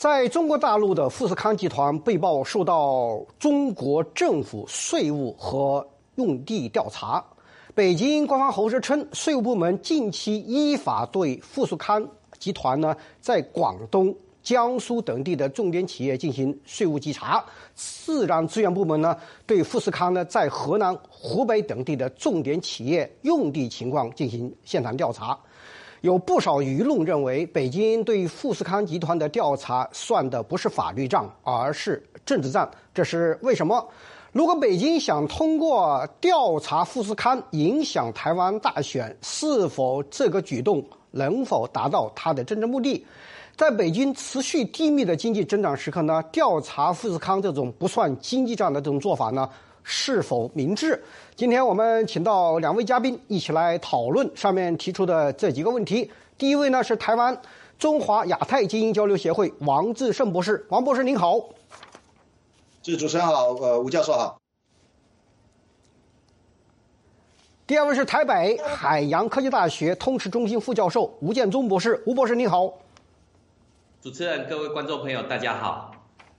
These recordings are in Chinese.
在中国大陆的富士康集团被曝受到中国政府税务和用地调查。北京官方喉舌称，税务部门近期依法对富士康集团呢在广东、江苏等地的重点企业进行税务稽查。自然资源部门呢对富士康呢在河南、湖北等地的重点企业用地情况进行现场调查。有不少舆论认为，北京对富士康集团的调查算的不是法律账，而是政治战。这是为什么？如果北京想通过调查富士康影响台湾大选，是否这个举动能否达到它的真正目的？在北京持续低迷的经济增长时刻呢，调查富士康这种不算经济账的这种做法呢，是否明智？今天我们请到两位嘉宾一起来讨论上面提出的这几个问题。第一位呢是台湾中华亚太精英交流协会王志胜博士，王博士您好。 主持人好，吴教授好。 第二位是台北海洋科技大学通识中心副教授吴建中博士，吴博士您好。 主持人、各位观众朋友，大家好。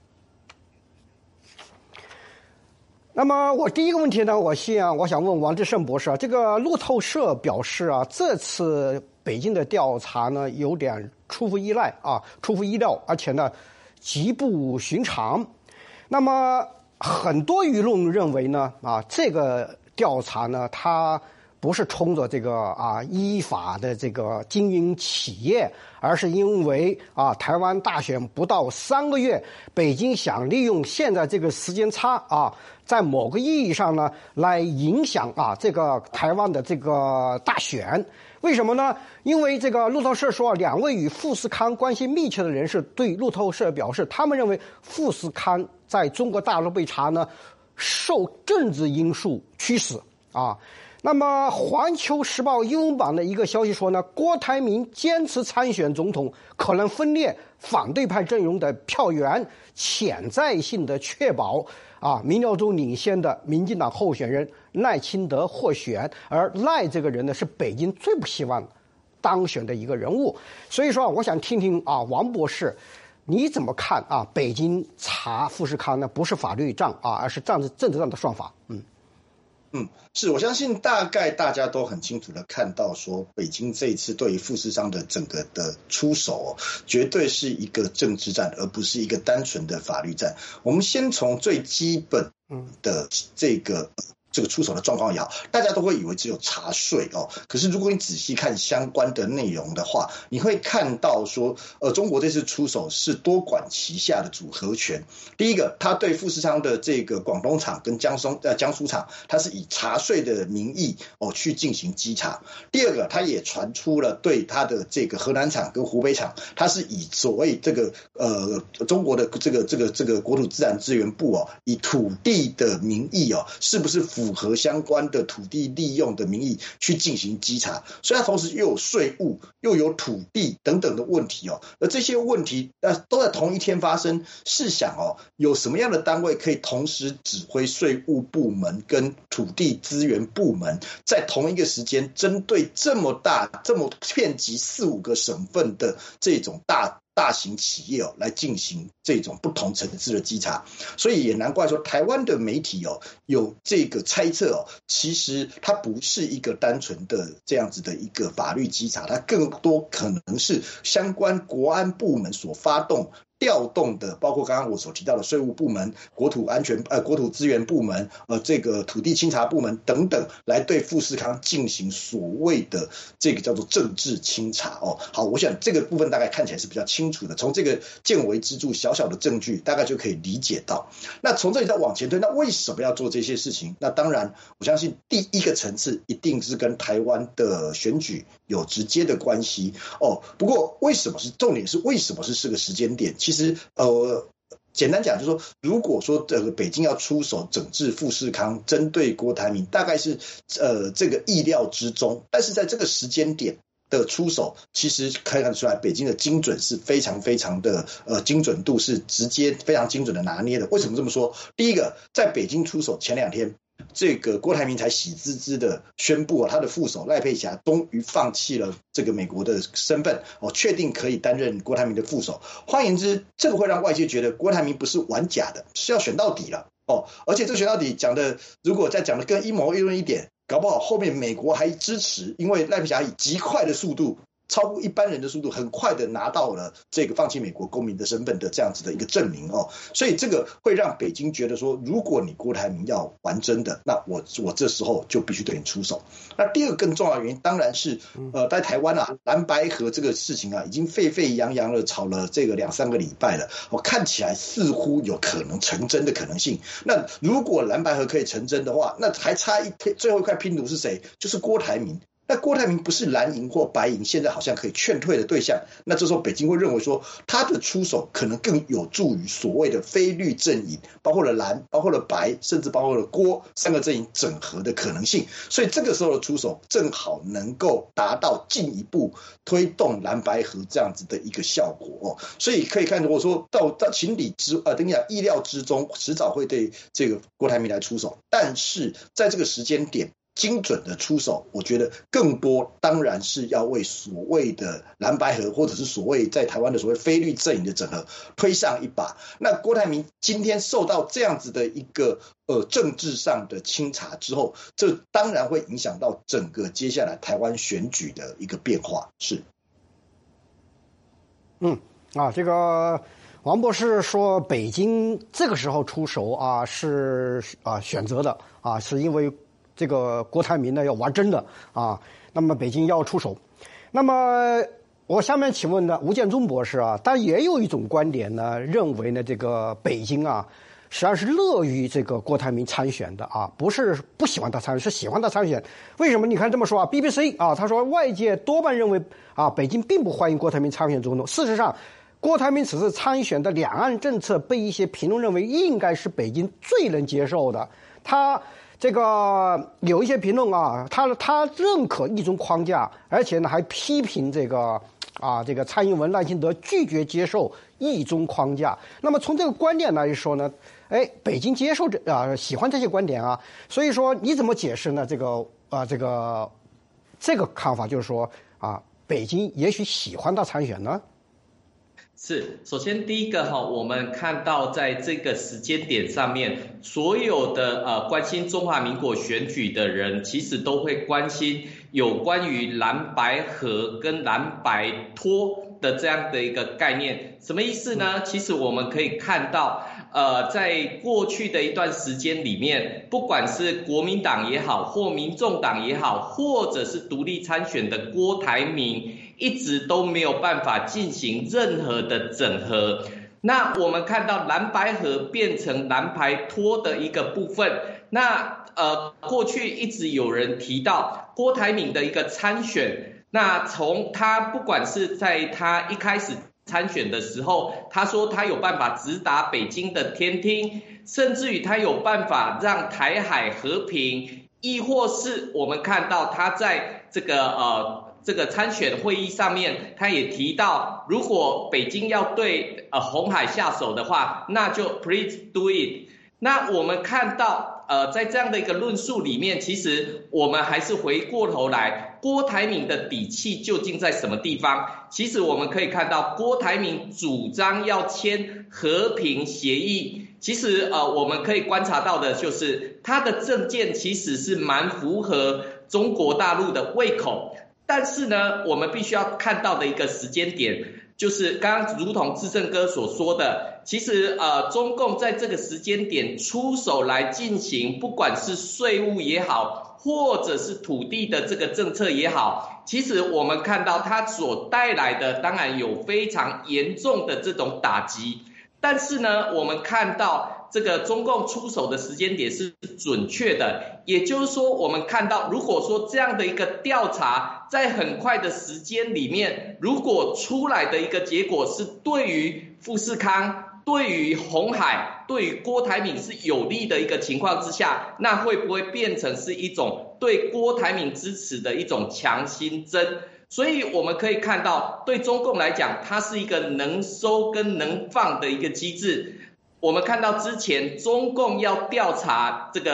那么我第一个问题呢，我想问王志胜博士啊，这个路透社表示啊，这次北京的调查呢有点出乎意料，而且呢极不寻常。那么很多舆论认为呢，这个调查呢，它不是冲着这个依法的这个经营企业，而是因为台湾大选不到3个月，北京想利用现在这个时间差在某个意义上呢来影响这个台湾的这个大选。为什么呢？因为这个路透社说，两位与富士康关系密切的人士对路透社表示，他们认为富士康在中国大陆被查呢，受政治因素驱使那么《环球时报》英文版的一个消息说呢，郭台铭坚持参选总统，可能分裂反对派阵营的票源，潜在性的确保民调中领先的民进党候选人赖清德获选，而赖这个人呢是北京最不希望当选的一个人物。所以说，我想听听王博士，你怎么看北京查富士康呢不是法律账而是政治账的算法？ 是，我相信大概大家都很清楚的看到说，北京这一次对于富士康的整个的出手绝对是一个政治战，而不是一个单纯的法律战。我们先从最基本的这个出手的状况也好，大家都会以为只有查税可是如果你仔细看相关的内容的话，你会看到说中国这次出手是多管齐下的组合拳。第一个，他对富士康的这个广东厂跟江苏厂，他是以查税的名义去进行稽查。第二个，他也传出了对他的这个河南厂跟湖北厂，他是以所谓这个中国的这个国土自然资源部以土地的名义是不是符合相关的土地利用的名义去进行稽查，所以它同时又有税务又有土地等等的问题而这些问题都在同一天发生。试想有什么样的单位可以同时指挥税务部门跟土地资源部门在同一个时间针对这么大这么遍及4-5个省份的这种大型企业来进行这种不同层次的稽查？所以也难怪说台湾的媒体有这个猜测其实它不是一个单纯的这样子的一个法律稽查，它更多可能是相关国安部门所发动调动的，包括刚刚我所提到的税务部门、国土资源部门、这个土地清查部门等等，来对富士康进行所谓的这个叫做政治清查好，我想这个部分大概看起来是比较清楚的，从这个见微知著小小的证据，大概就可以理解到。那从这里再往前推，那为什么要做这些事情？那当然，我相信第一个层次一定是跟台湾的选举有直接的关系不过重点是为什么是这个时间点？其实简单讲就是说，如果说北京要出手整治富士康，针对郭台铭，大概是这个意料之中。但是在这个时间点的出手，其实可以看得出来，北京的精准是非常非常的精准度是直接非常精准的拿捏的。为什么这么说？第一个，在北京出手前2天， 这个郭台铭才喜滋滋的宣布他的副手赖佩霞终于放弃了这个美国的身份确定可以担任郭台铭的副手。换言之，这个会让外界觉得郭台铭不是玩假的，是要选到底了而且这个选到底讲的，如果再讲的更阴谋论一点，搞不好后面美国还支持，因为赖佩霞以极快的速度，超过一般人的速度，很快的拿到了这个放弃美国公民的身份的这样子的一个证明所以这个会让北京觉得说，如果你郭台铭要玩真的，那我这时候就必须对你出手。那第二个更重要的原因，当然是在台湾蓝白合这个事情已经沸沸扬扬了，吵了这个2-3个礼拜了，看起来似乎有可能成真的可能性。那如果蓝白合可以成真的话，那还差最后一块拼图是谁？就是郭台铭。那郭台铭不是蓝营或白营现在好像可以劝退的对象，那这时候北京会认为说，他的出手可能更有助于所谓的非绿阵营，包括了蓝，包括了白，甚至包括了郭3个阵营整合的可能性。所以这个时候的出手正好能够达到进一步推动蓝白合这样子的一个效果所以可以看，如果说到情理等于讲意料之中，迟早会对这个郭台铭来出手，但是在这个时间点精准的出手，我觉得更多当然是要为所谓的蓝白合，或者是所谓在台湾的所谓非绿阵营的整合推上一把。那郭台铭今天受到这样子的一个政治上的清查之后，这当然会影响到整个接下来台湾选举的一个变化。是， 这个王博士说，北京这个时候出手是选择的是因为这个郭台铭呢要玩真的那么北京要出手。那么我下面请问呢，吴建中博士但也有一种观点呢，认为呢这个北京实际上是乐于这个郭台铭参选的不是不喜欢他参选，是喜欢他参选。为什么？你看这么说BBC 他说外界多半认为北京并不欢迎郭台铭参选总统。事实上，郭台铭此次参选的两岸政策被一些评论认为应该是北京最能接受的。他这个有一些评论他认可一中框架，而且呢还批评这个蔡英文、赖清德拒绝接受一中框架。那么从这个观点来说呢，北京接受喜欢这些观点所以说你怎么解释呢？这个看法就是说北京也许喜欢他参选呢？ 是，首先第一个我们看到在这个时间点上面，所有的关心中华民国选举的人，其实都会关心有关于蓝白合跟蓝白拖的这样的一个概念。什么意思呢？其实我们可以看到在过去的一段时间里面，不管是国民党也好，或民众党也好，或者是独立参选的郭台铭，一直都没有办法进行任何的整合。那我们看到蓝白合变成蓝白拖的一个部分，那过去一直有人提到郭台铭的一个参选，那从他不管是在他一开始参选的时候，他说他有办法直达北京的天听，甚至于他有办法让台海和平，亦或是我们看到他在这个参选会议上面，他也提到，如果北京要对红海下手的话，那就 please do it。那我们看到在这样的一个论述里面，其实我们还是回过头来，郭台铭的底气究竟在什么地方？其实我们可以看到，郭台铭主张要签和平协议，其实我们可以观察到的就是他的政见其实是蛮符合中国大陆的胃口。但是呢，我们必须要看到的一个时间点，就是刚刚如同志正哥所说的，其实中共在这个时间点出手来进行，不管是税务也好，或者是土地的这个政策也好，其实我们看到它所带来的当然有非常严重的这种打击。但是呢，我们看到这个中共出手的时间点是准确的，也就是说，我们看到如果说这样的一个调查在很快的时间里面，如果出来的一个结果是对于富士康、对于鸿海、对于郭台铭是有利的一个情况之下，那会不会变成是一种对郭台铭支持的一种强心针？所以我们可以看到，对中共来讲，它是一个能收跟能放的一个机制。我们看到之前中共要调查这个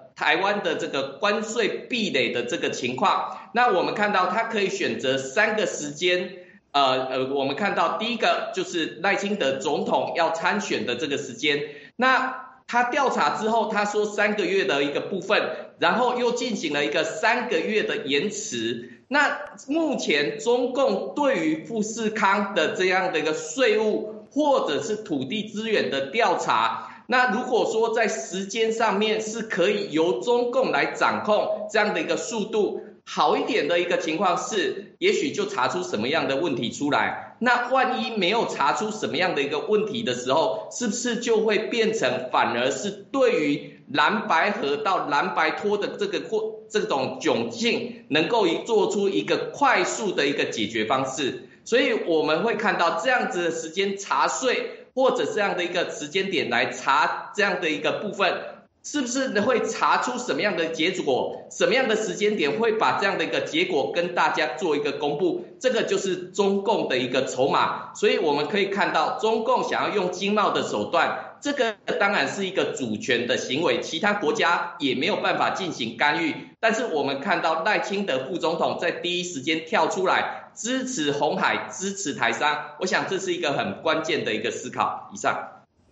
台湾的这个关税壁垒的这个情况。那我们看到他可以选择3个时间，我们看到第一个就是赖清德总统要参选的这个时间，那他调查之后，他说3个月的一个部分，然后又进行了一个3个月的延迟。那目前中共对于富士康的这样的一个税务或者是土地资源的调查，那如果说在时间上面是可以由中共来掌控这样的一个速度，好一点的一个情况是，也许就查出什么样的问题出来。那万一没有查出什么样的一个问题的时候，是不是就会变成反而是对于蓝白合到蓝白拖的这种窘境，能够做出一个快速的一个解决方式？所以我们会看到这样子的时间查税，或者这样的一个时间点来查这样的一个部分。是不是会查出什么样的结果，什么样的时间点会把这样的一个结果跟大家做一个公布，这个就是中共的一个筹码。所以我们可以看到中共想要用经贸的手段，这个当然是一个主权的行为，其他国家也没有办法进行干预。但是我们看到赖清德副总统在第一时间跳出来支持鸿海，支持台商，我想这是一个很关键的一个思考。以上。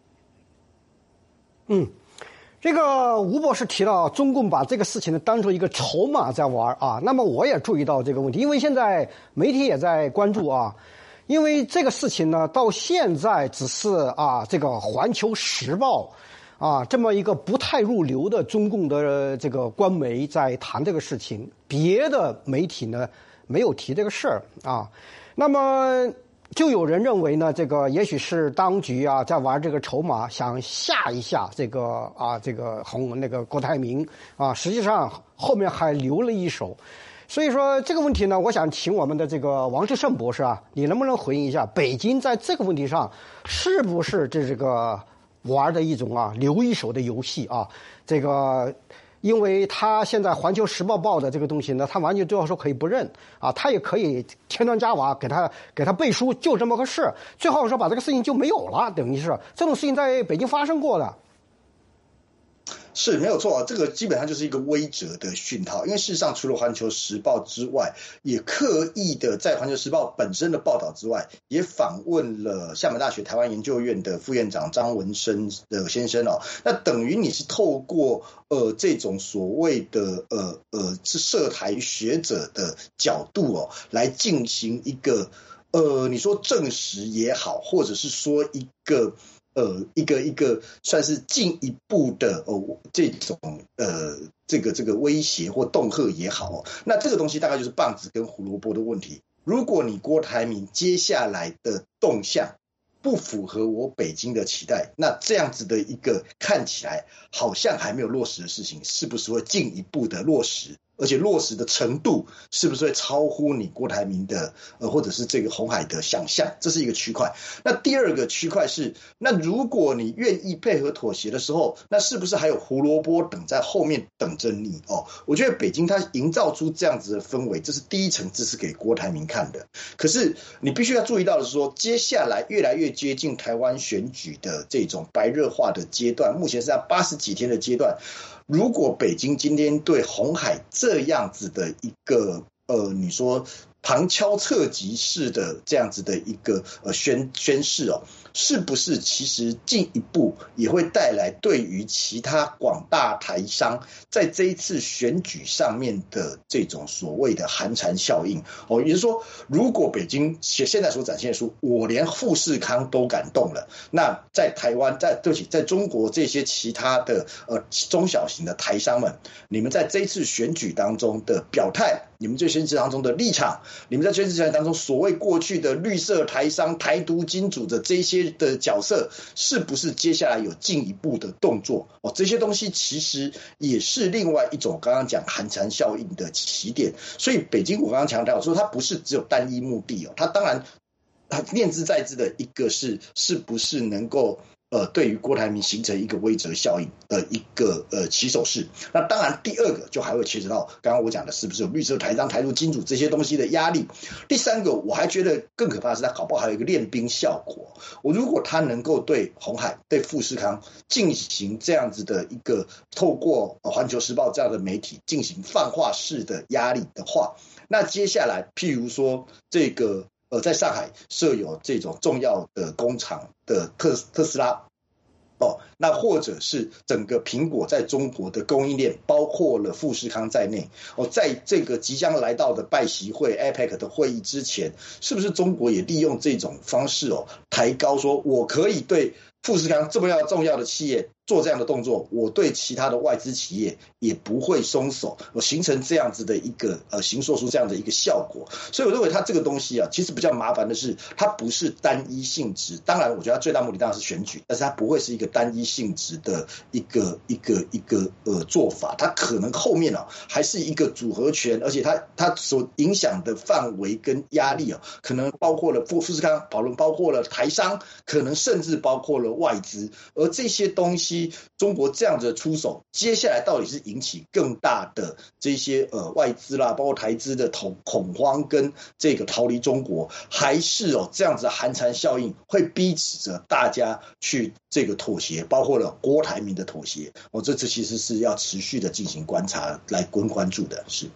这个吴博士提到中共把这个事情呢当作一个筹码在玩啊，那么我也注意到这个问题，因为现在媒体也在关注啊，因为这个事情呢到现在只是这个《环球时报》这么一个不太入流的中共的这个官媒在谈这个事情，别的媒体呢没有提这个事儿啊，那么。就有人认为呢，这个也许是当局在玩这个筹码，想吓一吓这个郭台铭实际上后面还留了一手，所以说这个问题呢，我想请我们的这个王志胜博士你能不能回应一下，北京在这个问题上是不是这个玩的一种留一手的游戏这个。因为他现在《环球时报》报的这个东西呢，他完全就要说可以不认他也可以添砖加瓦给他背书，就这么个事，最后说把这个事情就没有了，等于是这种事情在北京发生过的。 是没有错，这个基本上就是一个威慑的讯号。因为事实上，除了《环球时报》之外，也刻意的在《环球时报》本身的报道之外，也访问了厦门大学台湾研究院的副院长张文生的先生那等于你是透过这种所谓的是涉台学者的角度来进行一个你说证实也好，或者是说一个算是进一步的这种这个威胁或恫吓也好那这个东西大概就是棒子跟胡萝卜的问题。如果你郭台铭接下来的动向不符合我北京的期待，那这样子的一个看起来好像还没有落实的事情，是不是会进一步的落实？而且落实的程度是不是会超乎你郭台铭的或者是这个鸿海的想象？这是一个区块。那第二个区块是，那如果你愿意配合妥协的时候，那是不是还有胡萝卜等在后面等着你我觉得北京它营造出这样子的氛围，这是第一层，这是给郭台铭看的。可是你必须要注意到的是说，接下来越来越接近台湾选举的这种白热化的阶段，目前是在80几天的阶段。如果北京今天对鸿海这样子的一个你说旁敲侧击式的这样子的一个宣示是不是其实进一步也会带来对于其他广大台商在这一次选举上面的这种所谓的寒蝉效应也就是说，如果北京现在所展现出我连富士康都敢动了，那在台湾在中国这些其他的中小型的台商们，你们在这一次选举当中的表态，你们在选举当中的立场，你们在选举当中所谓过去的绿色台商、台独金主的这些的角色，是不是接下来有进一步的动作这些东西其实也是另外一种刚刚讲寒蝉效应的起点。所以北京我刚刚强调说，它不是只有单一目的它当然念之在之的一个是不是能够对于郭台铭形成一个威慑效应的一个起手式。那当然，第二个就还会牵扯到刚刚我讲的是不是有绿色台商、台独金主这些东西的压力。第三个，我还觉得更可怕的是，他搞不好还有一个练兵效果。如果他能够对鸿海、对富士康进行这样子的一个透过环球时报这样的媒体进行泛化式的压力的话，那接下来譬如说这个在上海设有这种重要的工厂的特斯拉，那或者是整个苹果在中国的供应链，包括了富士康在内，在这个即将来到的拜习会 APEC 的会议之前，是不是中国也利用这种方式抬高说，我可以对富士康这么重要的企业做这样的动作，我对其他的外资企业也不会松手，形成这样子的一个形塑出这样的一个效果。所以我认为它这个东西其实比较麻烦的是，它不是单一性质。当然，我觉得它最大目的当然是选举，但是它不会是一个单一性质的一个做法。它可能后面还是一个组合拳，而且它所影响的范围跟压力可能包括了富士康，包括了台商，可能甚至包括了外资，而这些东西。中国这样子的出手，接下来到底是引起更大的这些外资啦，包括台资的恐慌跟这个逃离中国，还是这样子的寒蝉效应会逼着大家去这个妥协，包括了郭台铭的妥协。这次其实是要持续的进行观察来关注的，是。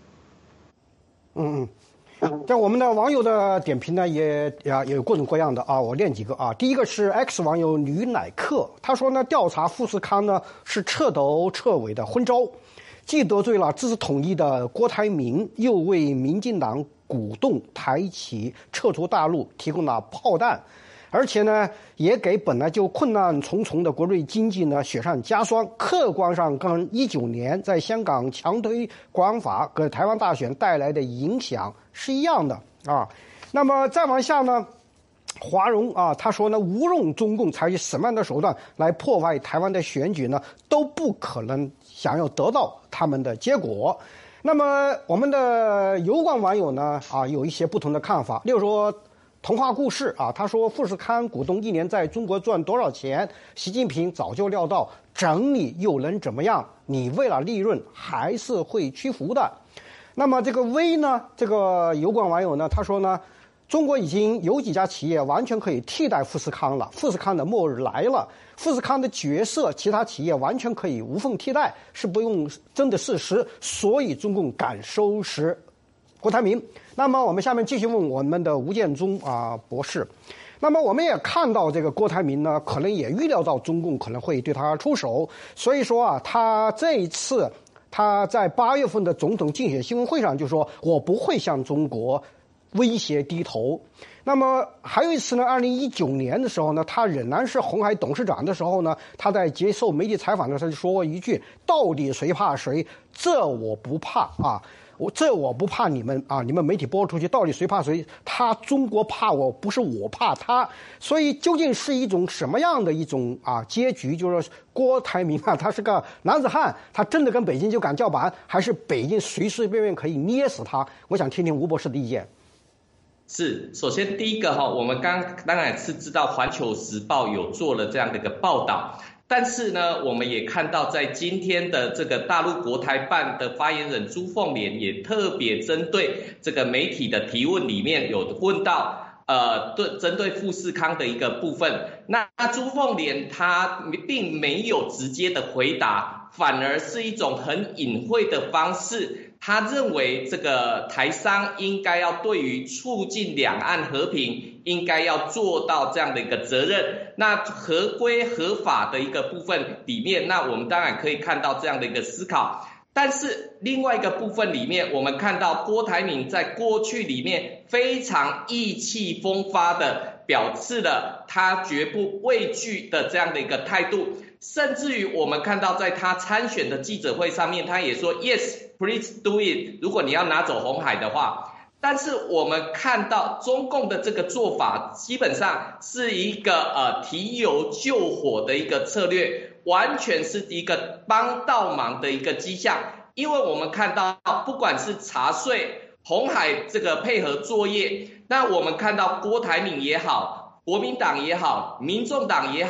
在我们的网友的点评呢，也有各种各样的我念几个第一个是 X 网友吕乃克，他说呢，调查富士康呢是彻头彻尾的昏招，既得罪了支持统一的郭台铭，又为民进党鼓动台企撤出大陆提供了炮弹，而且呢，也给本来就困难重重的国内经济呢雪上加霜。客观上跟19年在香港强推国安法给台湾大选带来的影响是一样的那么再往下呢，华荣他说呢，无论中共采取什么样的手段来破坏台湾的选举呢，都不可能想要得到他们的结果。那么我们的油管网友呢有一些不同的看法，例如说童话故事他说富士康股东一年在中国赚多少钱，习近平早就料到，整你又能怎么样？你为了利润还是会屈服的。那么这个 V 呢，这个油管网友呢，他说呢，中国已经有几家企业完全可以替代富士康了，富士康的末日来了，富士康的角色其他企业完全可以无缝替代，是不用真的事实，所以中共敢收拾郭台铭。那么我们下面继续问我们的吴建中博士。那么我们也看到这个郭台铭呢，可能也预料到中共可能会对他出手，所以说他这一次他在8月份的总统竞选新闻会上就说，我不会向中国威胁低头。那么还有一次呢，2019年的时候呢，他仍然是鸿海董事长的时候呢，他在接受媒体采访的时候就说过一句，到底谁怕谁？这我不怕我不怕你们你们媒体播出去，到底谁怕谁？中国怕我，不是我怕他。所以究竟是一种什么样的一种结局？就是说郭台铭他是个男子汉，他真的跟北京就敢叫板，还是北京随随便便可以捏死他？我想听听吴博士的意见。 是，首先第一个我们当然是知道《环球时报》有做了这样的一个报道。但是呢，我们也看到在今天的这个大陆国台办的发言人朱凤莲也特别针对这个媒体的提问里面有问到针对富士康的一个部分，那朱凤莲他并没有直接的回答，反而是一种很隐晦的方式。他认为这个台商应该要对于促进两岸和平应该要做到这样的一个责任。那合规合法的一个部分里面，那我们当然可以看到这样的一个思考。但是另外一个部分里面，我们看到郭台铭在过去里面非常意气风发的表示了他绝不畏惧的这样的一个态度，甚至于我们看到在他参选的记者会上面，他也说 Yes please do it， 如果你要拿走鸿海的话。但是我们看到中共的这个做法基本上是一个提油救火的一个策略，完全是一个帮倒忙的一个迹象。因为我们看到不管是查税、鸿海这个配合作业，那我们看到郭台铭也好，国民党也好，民众党也好，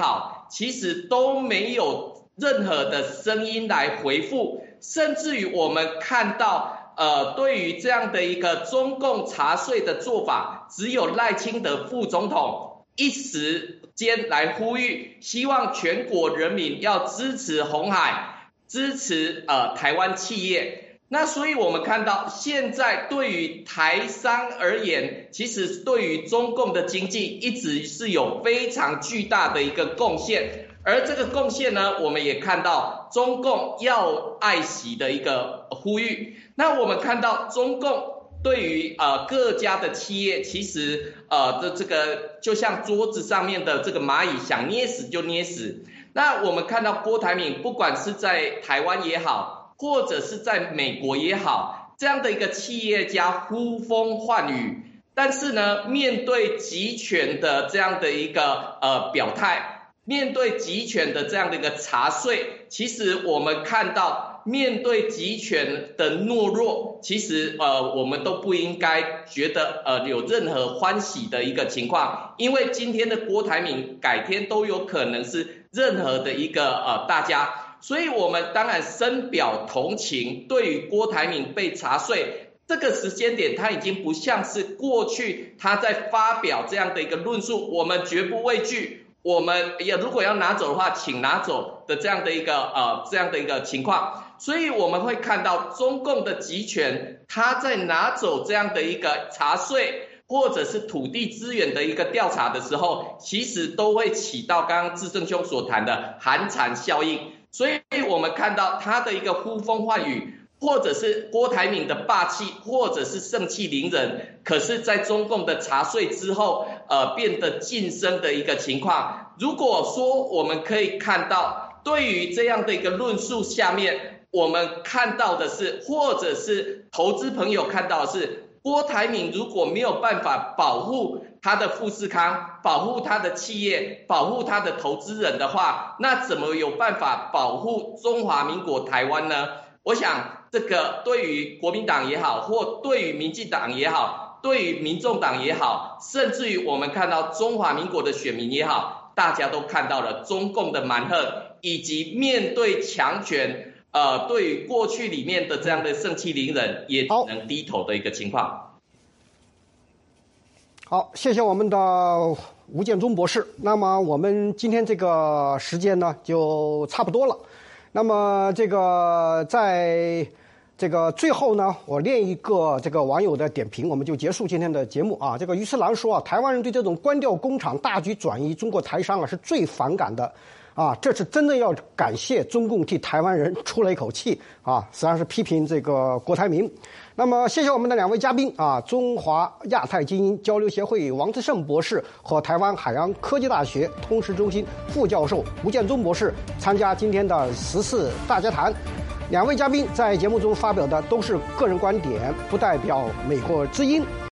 其实都没有任何的声音来回复，甚至于我们看到对于这样的一个中共查税的做法，只有赖清德副总统一时间来呼吁，希望全国人民要支持鸿海，支持台湾企业。那所以我们看到现在对于台商而言，其实对于中共的经济一直是有非常巨大的一个贡献，而这个贡献呢，我们也看到中共要爱惜的一个呼吁。那我们看到中共对于各家的企业，其实的这个就像桌子上面的这个蚂蚁，想捏死就捏死。那我们看到郭台铭不管是在台湾也好，或者是在美国也好，这样的一个企业家呼风唤雨，但是呢，面对集权的这样的一个表态，面对集权的这样的一个查税，其实我们看到面对集权的懦弱，其实我们都不应该觉得有任何欢喜的一个情况，因为今天的郭台铭改天都有可能是任何的一个大家。所以我们当然深表同情，对于郭台铭被查税这个时间点，他已经不像是过去他在发表这样的一个论述，我们绝不畏惧，我们也如果要拿走的话，请拿走的这样的一个情况。所以我们会看到中共的集权，他在拿走这样的一个查税或者是土地资源的一个调查的时候，其实都会起到刚刚志正兄所谈的寒蝉效应。所以我们看到他的一个呼风唤雨，或者是郭台铭的霸气，或者是盛气凌人，可是在中共的查税之后变得晋升的一个情况。如果说我们可以看到，对于这样的一个论述下面，我们看到的是，或者是投资朋友看到的是，郭台铭如果没有办法保护他的富士康，保护他的企业，保护他的投资人的话，那怎么有办法保护中华民国台湾呢？我想这个对于国民党也好，或对于民进党也好，对于民众党也好，甚至于我们看到中华民国的选民也好，大家都看到了中共的蛮横，以及面对强权对于过去里面的这样的盛气凌人也只能低头的一个情况。 好，谢谢我们的吴建中博士。那么我们今天这个时间呢就差不多了。那么这个在这个最后呢，我念一个这个网友的点评，我们就结束今天的节目啊。这个于思兰说啊，台湾人对这种关掉工厂、大举转移中国台商啊是最反感的。啊，这是真正要感谢中共替台湾人出了一口气啊！实际上是批评这个郭台铭。那么，谢谢我们的两位嘉宾啊，中华亚太精英交流协会王志胜博士和台湾海洋科技大学通识中心副教授吴建中博士参加今天的时事大家谈。两位嘉宾在节目中发表的都是个人观点，不代表美国之音。